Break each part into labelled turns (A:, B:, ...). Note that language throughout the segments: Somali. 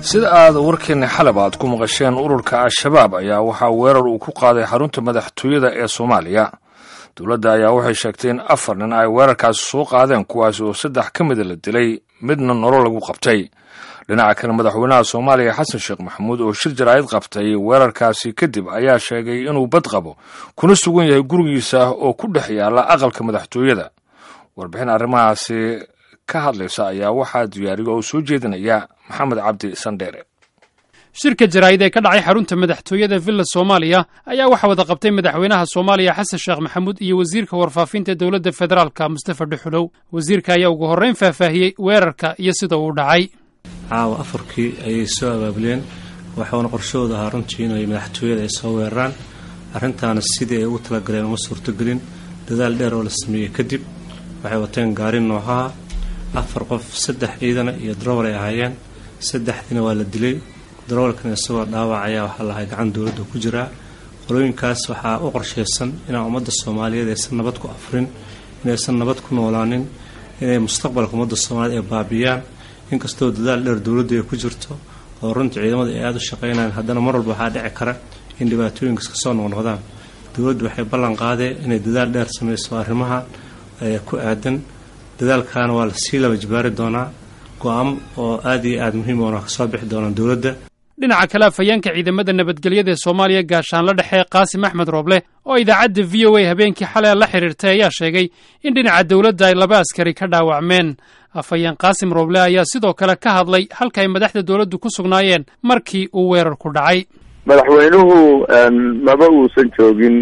A: sida aad warkeena xalab aad ku maqasheen ururka al-shabaab ayaa waxaa weerar uu ku qaaday xarunta madaxtooyada ee Soomaaliya. Dowladda ayaa waxay sheegtay in 4 nin ay weerarkaas soo qaadeen kuwaas oo 3 ka mid la dilay midna nolol lagu qabtay. dhinaca kale madaxweynaha Soomaaliya Xasan Sheekh Maxamuud oo shir jaraa'id qabtay weerarkaasi kadib ayaa sheegay inuu bad qabo kuna sugan yahay gurigiisa oo ku dhex yaala aqalka madaxtooyada. warbixin arrimahaasi ka hadlaysa ayaa waxaa diyaariyo oo soo jeedinaya Maxamed Cabdi Sandere.
B: shirka jaraa'id ee ka dhacay xarunta madaxtooyada Villa Soomaaliya ayaa waxa wada qabtay madaxweynaha Soomaaliya Xasan Sheekh Maxamuud iyo wasiirka warfaafinta dawladda federaalka Mustafa Dhuxulow. wasiirka ayaa ugu horreyn faahfaahiyay weerarka iyo sida uu dhacay.
C: caawa afarkii ayay soo abaabuleen waxaana qorshooda ahaa runtii inay madaxtooyada ay soo weeraraan arrintaana sidii ay ugu talagaleen uma suurtagelin dadaal dheer oo la sameeyey kadib waxay wateen gaari noocaha 4 qof 3 ciidan iyo darawal ay ahaayeen 3dina waa la dilay darawalkan isagoo dhaawacaya waxa la hay gacan dawladda ku jira qolooyinkaas waxaa u qorsheysan in ummadda Soomaaliyeed ay nabad ku afrin inaysan nabad ku noolaanin inay mustaqbalka ummadda Soomaaliyeed ay baabiyaan inkastoo dadaal dheer dawladda ay ku jirto oo runtii ciidamada ay aad u shaqeynayaan haddana mar walba waxaa dhici kara in dhibaatooyinka ka soo noqdaan dawladdu waxay ballan qaaday inay dadaal dheer sameyso arrimaha ku aadan dadaalkaana waa la sii laba jibaari doonaa go'aam oo aad iyo aad muhiim ah ka soo bixi doona dawladda.
B: dhinaca kale afayeenka ciidamada nabadgelyada ee Soomaaliya gaashaan la dhexe Qaasim Axmed Rooble oo idaacadda VOA habeenkii xalay la xiriirtay ayaa sheegay in dhinaca dawladda ay 2 askari ka dhaawacmeen. afayeen Qaasim Rooble ayaa sidoo kale ka hadlay halka ay madaxda dawladdu ku sugnaayeen markii uu weerar ku dhacay.
D: madaxweynuhu maba uusan joogin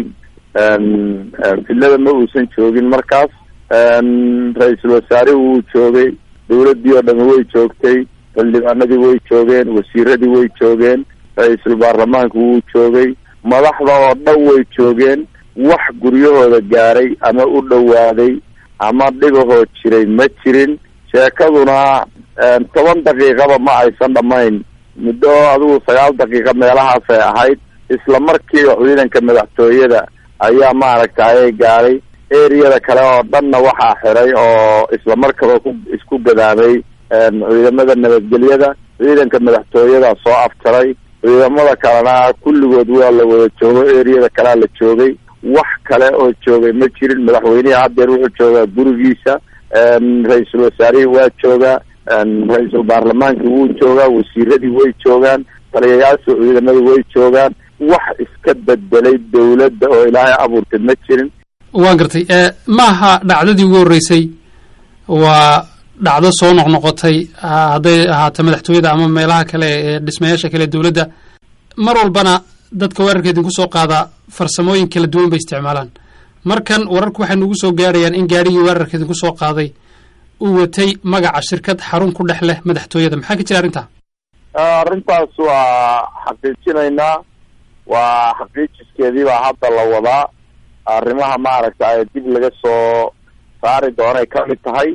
D: filada ma uusan joogin markaas ra'iisul wasaare uu joogay dawladdii oo dhan way joogtay xildhibaanadii way joogeen wasiiradii way joogeen ra'iisul baarlamaanku wuu joogay madaxda oo dhan way joogeen wax guryahooda gaaray ama u dhowaaday ama dhibahoo jiray ma jirin sheekaduna 10 daqiiqaba ma aysan dhamayn muddo adigu 9 daqiiqo meelahaas ay ahayd isla markii ciidanka madaxtooyada ayaa maaragtay gaaray eriyada kale oo dhanna waxaa xiray oo isla markaba isku gadaamay ciidamada nabadgelyada ciidanka madaxtooyada soo aftaray ciidamada kalena kulligood waa la wada joogo eriyada kale la joogay wax kale oo joogay ma jirin madaxweynaha haddeer wuxuu joogaa gurigiisa ra'iisul wasaarihii waa joogaa ra'iisul baarlamaanka wuu joogaa wasiiradii way joogaan taliyayaasha ciidamada way joogaan wax iska bedelay dawladda oo ilaahay abuurtay ma jirin.
B: waan gartay maaha dhacdadii ugu horreysay waa dhacdo soo noqnoqotay hadday ahaato madaxtooyada ama meelaha kale ee dhismayaasha kale dawladda mar walbana dadka weerarka idinku soo qaadaa farsamooyin kala duwan bay isticmaalaan. markan wararku waxay nagu soo gaarayaan in gaarigii weerarka idinku soo qaaday uu watay magaca shirkad xarun ku dhex leh madaxtooyada maxaa ka jira arrintaa?
D: arrintaas waa xaqiijinaynaa waa xaqiijiskeedii baa hadda la wadaa arrimaha maaragtay dib laga soo saari doonay ka mid tahay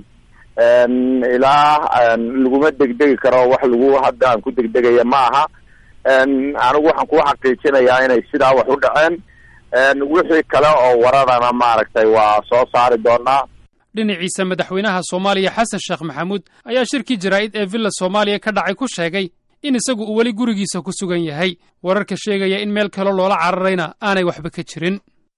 D: ilaa laguma degdegi karo wax lagu hadda aan ku degdegaya ma aha anigu waxaan ku xaqiijinayaa inay sidaa wax u dhaceen wixii kale oo wararana maaragtay waa soo saari doonaa.
B: dhinaciisa madaxweynaha Soomaaliya Xasan Sheekh Maxamuud ayaa shirkii jaraa'id ee Villa Soomaaliya ka dhacay ku sheegay in isagu uu weli gurigiisa ku sugan yahay wararka sheegaya in meel kale loola cararayna aanay waxba ka jirin.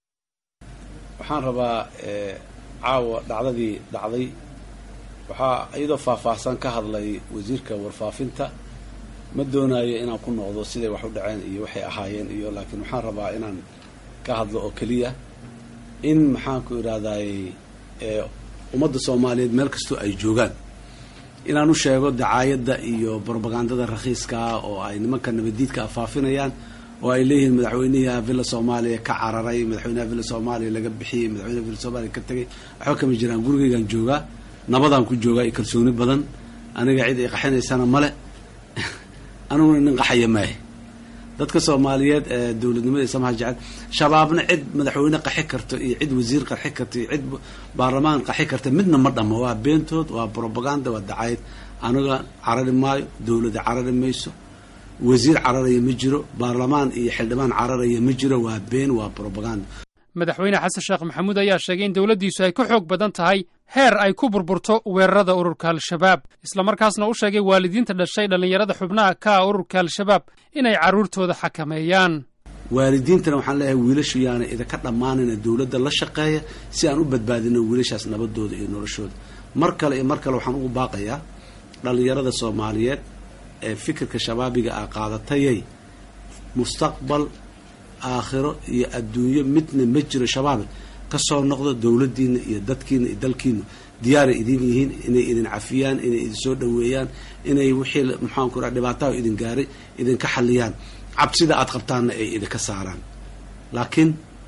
E: waxaan rabaa caawa dhacdadii dhacday waxaa iyadoo faahfaahsan ka hadlay wasiirka warfaafinta ma doonayo inaan ku noqdo siday wax u dhaceen iyo waxay ahaayeen iyo laakiin waxaan rabaa inaan ka hadlo oo kaliya in maxaan ku iraahday ummadda Soomaaliyeed meel kastoo ay joogaan inaan u sheego dacaayadda iyo propagandada rakhiiska oo ay nimanka nabadiidka faafinayaan oo ay leeyihiin madaxweynaha Villa Soomaaliya ka cararay madaxweynaha Villa Soomaaliya laga bixiyay madaxweynaha Villa Soomaaliya ka tagay waxba kama jiraan gurigaygan joogaa nabadaan ku joogaa iyo kalsooni badan aniga cid ay qaxinaysana male aniguna nin qaxaya maahay dadka Soomaaliyeed ee dawladnimada samaha jecel shabaabna cid madaxweyne qaxi karto iyo cid wasiir qaxi karto iyo cid baarlamaan qaxi karto midna ma dhamo waa beentood waa propaganda waa dacaayad aniga carari maayo dawladda carari mayso wasiir cararaya ma jiro baarlamaan iyo xildhibaan cararaya ma jiro waa been waa propaganda.
B: madaxweyne xasan sheekh maxamuud ayaa sheegay in dowladdiisu ay ka xoog badan tahay heer ay ku burburto weerarada ururka al-shabaab islamarkaasna u sheegay waalidiinta dhashay dhallinyarada xubnaha ka ah ururka al-shabaab inay carruurtooda xakameeyaan.
E: waalidiintana waxaan leeyahay wiilashu yaana idinka dhammaanina dowladda la shaqeeya si aan u badbaadino wiilashaas nabadooda iyo noloshooda. mar kale waxaan ugu baaqayaa dhallinyarada Soomaaliyeed ee fikirka shabaabiga ah qaadatayay mustaqbal aakhiro iyo adduunyo midna ma jiro shabaab ka soo noqdo dowladdiina iyo dadkiina iyo dalkiina diyaar idin yihiin inay idin cafiyaan inay idin soo dhaweeyaan inay wixii maxaan ku raad dhibaatada idin gaaray idin ka xaliyaan cabsida aad qabtaanna ay idin ka saaraan. laakiin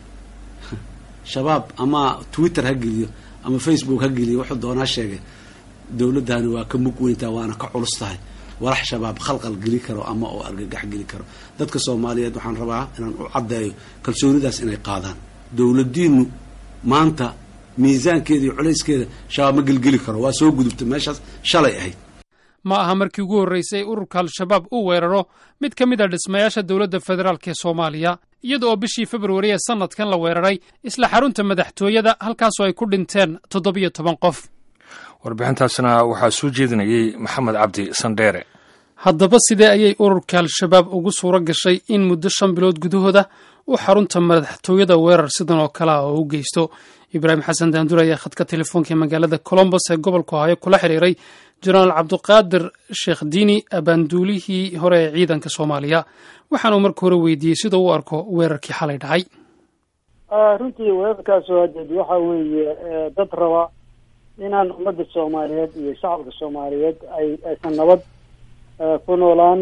E: shabaab ama Twitter ha geliyo ama Facebook ha geliyo wuxuu doonaa sheegay dowladdaani waa ka mug weyntaa waana ka culus tahay walax shabaab khalqal geli karo ama oo argagax geli karo. dadka Soomaaliyeed waxaan rabaa inaan u cadeeyo kalsoonidaas inay qaadaan. dowladdiinu maanta miisaankeeda iyo culayskeeda shabaab ma gelgeli karo waa soo gudubtay meeshaas shalay ahayd.
B: ma aha markii ugu horreysay ururka al-shabaab uu weeraro mid ka mid a dhismayaasha dowladda federaalk ee Soomaaliya iyada oo bishii February ee sanadkan la weeraray isla xarunta madaxtooyada halkaasoo ay ku dhinteen 17 qof.
A: warbixintaasna waxaa soo jeedinayay Maxamed Cabdi Sandheere.
B: haddaba sidee ayay ururka al-shabaab ugu suuro gashay in muddo 5 bilood gudahooda uu xarunta madaxtooyada weerar sidan oo kale ah u geysto? Ibraahim Xasan Daandur ayaa khadka telefoonka magaalada Columbus ee gobolka Ohio kula xiriiray General Cabdiqaadir Sheekh Diini abaanduulihii hore ee ciidanka Soomaaliya waxaanu markii hore weydiiyey sida uu arko weerarkii xalay dhacay.
F: runtii weerarkaas waxa weeye dad raba inaan ummadda Soomaaliyeed iyo shacabka Soomaaliyeed aysan nabad ku noolaan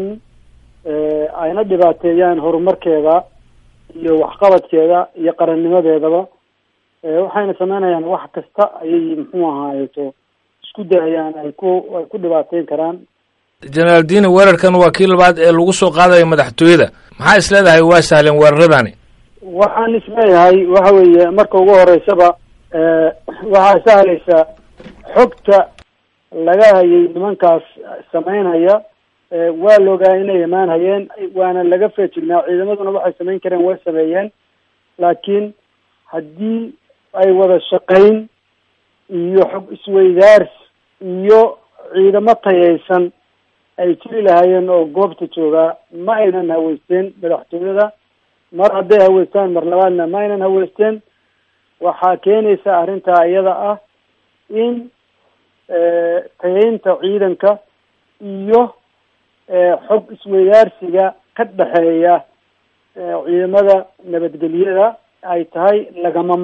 F: ayna dhibaateeyaan horumarkeeda iyo waxqabadkeeda iyo qarannimadeedaba waxayna sameynayaan wax kasta ayay muxuu ahaayeeto isku dayayaan ay ku dhibaateyn karaan.
A: General Diini weerarkan waa kii labaad ee lagu soo qaadayo madaxtooyada maxaa isleedahay waa sahlan weeraradani?
F: waxaan isleeyahay waxa weeye marka ugu horeysaba waxaa sahlaysa xogta laga hayay nimankaas sameynaya waa loogaa inay imaanayeen waana laga feejignaa ciidamaduna waxay samayn kareen way sameeyeen laakiin haddii ay wada shaqayn iyo xog isweydaars iyo ciidamo tayaysan ay jiri lahaayeen oo goobta joogaa ma aynan haweysteen madaxtooyada mar hadday haweystaan mar labaadna ma aynan haweysteen. waxaa keenaysa arrintaa iyada ah in tayaynta ciidanka iyo xog isweydaarsiga ka dhexeeya ciidamada nabadgelyada ay tahay lagama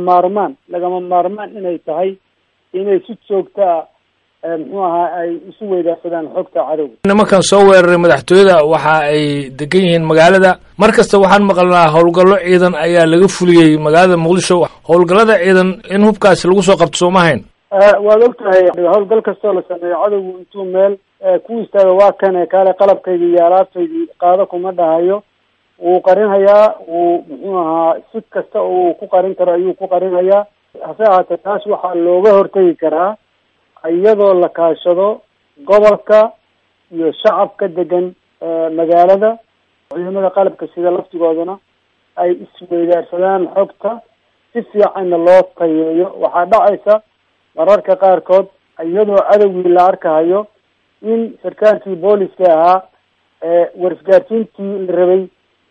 F: maarmaan inay tahay inay si joogta muxuu ahaa ay isu weydaarsadaan xogta cadowga.
A: nimankan soo weeraray madaxtooyada waxa ay degan yihiin magaalada markasta waxaan maqalnaa howlgallo ciidan ayaa laga fuliyey magaalada Muqdisho. howlgallada ciidan in hubkaas lagu soo qabto soo mahayn?
F: waad ogtahay howlgal kastoo la sameeyo cadowgu intuu meel ku istaaga waa kan kaale qalabkayga iyo alaabtaydi qaado kuma dhahayo wuu qarinhayaa wuu muxuu ahaa si kasta uu ku qarin karo ayuu ku qarinhayaa. hase ahaatee taas waxaa looga hortegi karaa iyadoo la kaashado gobolka iyo shacabka degan magaalada ciidamada qalabka sida laftigooduna ay isweydaarsadaan xogta si fiicanna loo tayeeyo. waxaa dhacaysa mararka qaarkood iyadoo cadowgii la arkahayo in sarkaalkii booliska ahaa warisgaarsiintii la rabay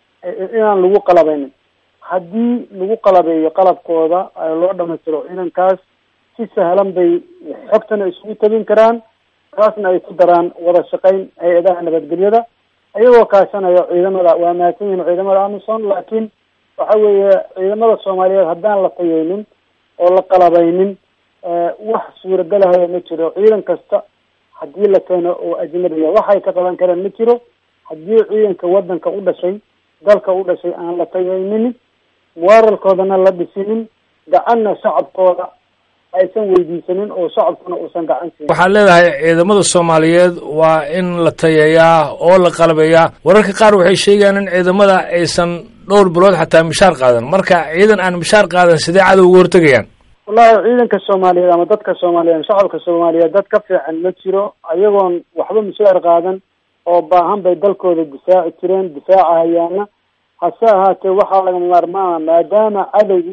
F: inaan lagu qalabaynin. haddii lagu qalabeeyo qalabkooda loo dhamaystiro ciidankaas si sahlan bay xogtana isugu tabin karaan taasna ay ku daraan wada shaqayn hay-adaha nabadgelyada ayagoo kaashanaya ciidamada. waa mahadsan yihiin ciidamada Amisom laakiin waxa weeye ciidamada Soomaaliyeed haddaan la tayeynin oo la qalabaynin wax suuragalahaya ma jiro. ciidan kasta haddii la keeno oo ajnabiya waxay ka qaban karaan ma jiro. haddii ciidanka wadanka u dhashay dalka u dhashay aan la tayeynin weerarkoodana la dhisinin gacanna shacabkooda aysan weydiisanin oo shacabkuna uusan gacan siin.
A: waxaad leedahay ciidamada Soomaaliyeed waa in la tayeeyaa oo la qalabeeyaa. wararka qaar waxay sheegayaan in ciidamada aysan dhowr bilood xataa mishaar qaadan. marka ciidan aan mishaar qaadan sidee cadow uga hortagayaan?
F: wallahi ciidanka Soomaaliyeed ama dadka Soomaaliyeed shacabka Soomaaliyeed dad ka fiican ma jiro ayagoon waxba mishaar qaadan oo baahan bay dalkooda difaaci jireen difaacahayaana. hase ahaatee waxaa lagama maarmaana maadaama cadowgu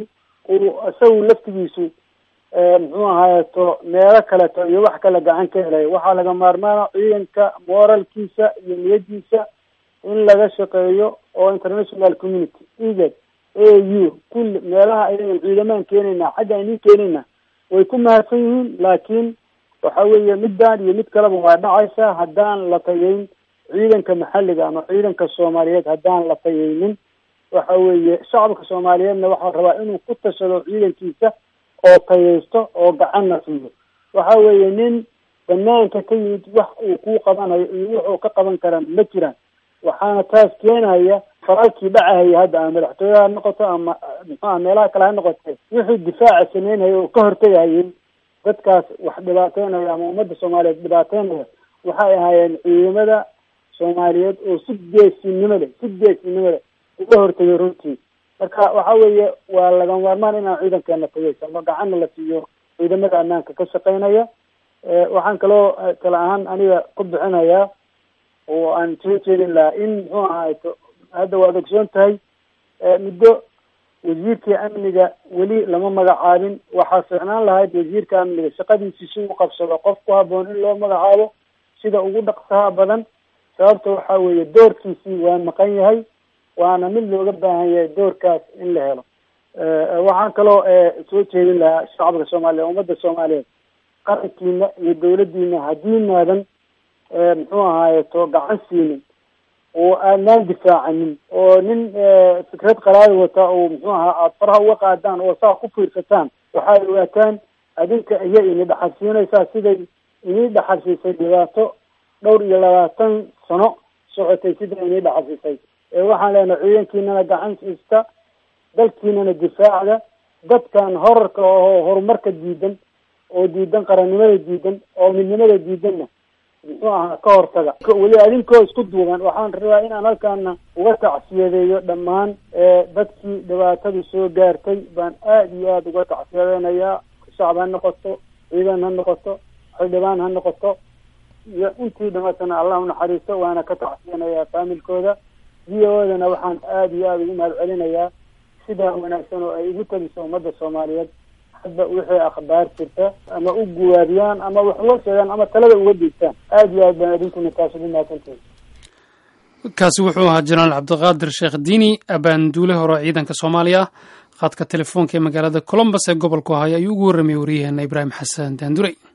F: uu isagu laftigiisu muxuu ahaayeto meelo kaleto iyo wax kale gacan ka helayo. waxaa laga maarmaana ciidanka moralkiisa iyo niyadiisa in laga shaqeeyo oo international community igad AU kulli meelaha ayagan ciidamaan keenayna xagga aynin keenayna way ku mahadsan yihiin, laakiin waxa weeye midaan iyo mid kaleba waa dhacaysa haddaan la tayeyn ciidanka maxalliga ama ciidanka Soomaaliyeed haddaan la tayeynin. waxa weeye shacabka Soomaaliyeedna waxaa rabaa inuu ku tashado ciidankiisa oo tayeysto oo gacanna siiyo. waxa weeye nin banaanka ka yimid wax uu ku qabanayo iyo wuxuu ka qaban karaa ma jiraan. waxaana taas keenaya faralkii dhacaya hadda ama madaxtooyaha ha noqoto ama meelaha kale ha noqotay wixii difaaca sameynaya oo ka hortagayay dadkaas wax dhibaateynaya ama ummadda Soomaaliyeed dhibaateynaya waxay ahaayeen ciidamada Soomaaliyeed oo si geesinimo leh uga hortagay runtii. marka waxa weeye waa laga maarmaan inaan ciidankeena tayeysano gacanna la siiyo ciidamada ammaanka ka shaqeynaya. waxaan kaloo kala ahaan aniga ku bixinayaa oo aan soo jeedin lahaa in muxuu ahaato hadda waad ogsoon tahay muddo wasiirkii amniga weli lama magacaabin. waxaa fiicnaan lahayd wasiirka amniga shaqadiisii si uu qabsado qof ku habboon in loo magacaabo sida ugu dhaqsaha badan. sababta waxaa weeye doorkiisii waa maqan yahay, waana mid looga baahan yahay doorkaas in la helo. waxaan kaloo soo jeedin lahaa shacabka Soomaaliyeed, ummadda Soomaaliyeed, qarankiina iyo dawladdiina haddii maadan muxuu ahaayeto gacan siinin oo aanaan difaacanin oo nin fikrad qalaadi wata oo muxuu ahaa aada faraha uga qaadaan oo saa ku fiirsataan, waxaad ogaataan adinka iya ini dhaxalsiinaysaa siday inii dhaxalsiisay dhibaato 20 sano socotay sida inii dhaxalsiisay. waxaan leenahay ciidankiinana gacan siista, dalkiinana difaacda, dadkan horarka oo horumarka diidan oo diidan qarannimada diidan oo midnimada diidanna muxuu ahaa ka hortaga. weli adinkoo isku duuban waxaan rabaa inaan halkaana uga tacsiyadeeyo dhammaan dadkii dhibaatadu soo gaartay baan aad iyo aada uga tacsiyadeynayaa. shacab ha noqoto, ciidan ha noqoto, xildhibaan ha noqoto, iyo intii dhimatana allah unaxariisto. waana ka tacsiyanayaa faamilkooda. VO-dana waxaan aada iyo aada ugu mahad celinayaa sida wanaagsan oo ay ugu tabiso ummadda Soomaaliyeed hadba wixii akhbaar jirta ama u guwaadiyaan ama wax loo sheegaan ama talada uga diigtaan. aada iyo aad baan idinkuna taas ugu mahadsantihin.
B: kaasi wuxuu ahaa jenaraal cabdiqaadir sheekh diini, abaanduule hore ciidanka Soomaaliya. khadka telefoonka ee magaalada Columbus ee gobolka Ohio ayuu ugu warramay wariyaheena Ibraahim Xasan Daandurey.